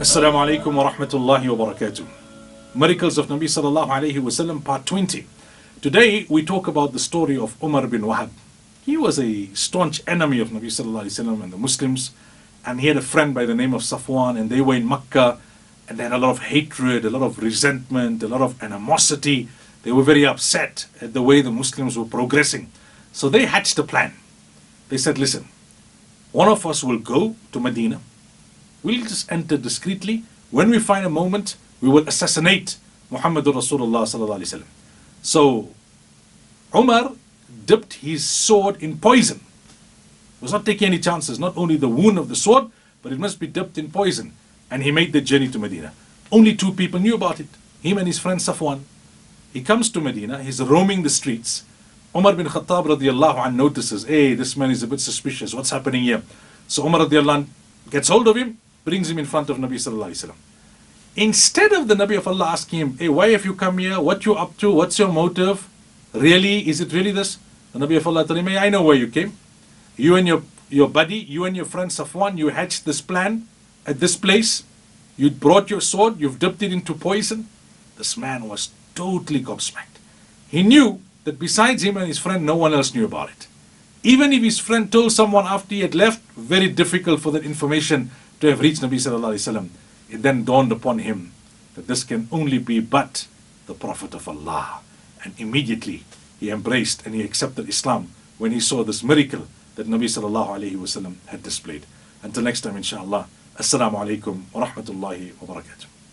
Assalamu alaikum wa rahmatullahi wa barakatuh. Miracles of Nabi sallallahu alayhi wa sallam, part 20. Today we talk about the story of Umar bin Wahab. He was a staunch enemy of Nabi sallallahu alayhi wa sallam and the Muslims, and he had a friend by the name of Safwan, and they were in Makkah, and they had a lot of hatred, a lot of resentment, a lot of animosity. They were very upset at the way the Muslims were progressing. So they hatched a plan. They said, listen, one of us will go to Medina. We'll just enter discreetly. When we find a moment, we will assassinate Muhammadur Rasulullah sallallahu alaihi wasallam. So Umar dipped his sword in poison. He was not taking any chances. Not only the wound of the sword, but it must be dipped in poison. And he made the journey to Medina. Only two people knew about it. Him and his friend Safwan. He comes to Medina. He's roaming the streets. Umar bin Khattab radiallahu anh notices, hey, this man is a bit suspicious. What's happening here? So Umar radiallahu anh gets hold of him, brings him in front of Nabi sallallahu alaihi wasallam. Instead of the Nabi of Allah asking him, hey, why have you come here? What you up to? What's your motive? Really? Is it really this? The Nabi of Allah told him, hey, I know where you came. You and your buddy, you and your friend Safwan, you hatched this plan at this place. You brought your sword, you've dipped it into poison. This man was totally gobsmacked. He knew that besides him and his friend, no one else knew about it. Even if his friend told someone after he had left, very difficult for that information to have reached Nabi sallallahu alaihi wasallam. It then dawned upon him that this can only be but the Prophet of Allah. And immediately he embraced and he accepted Islam when he saw this miracle that Nabi sallallahu alaihi wasallam had displayed. Until next time, inshallah. Assalamu alaikum wa rahmatullahi wa barakatuh.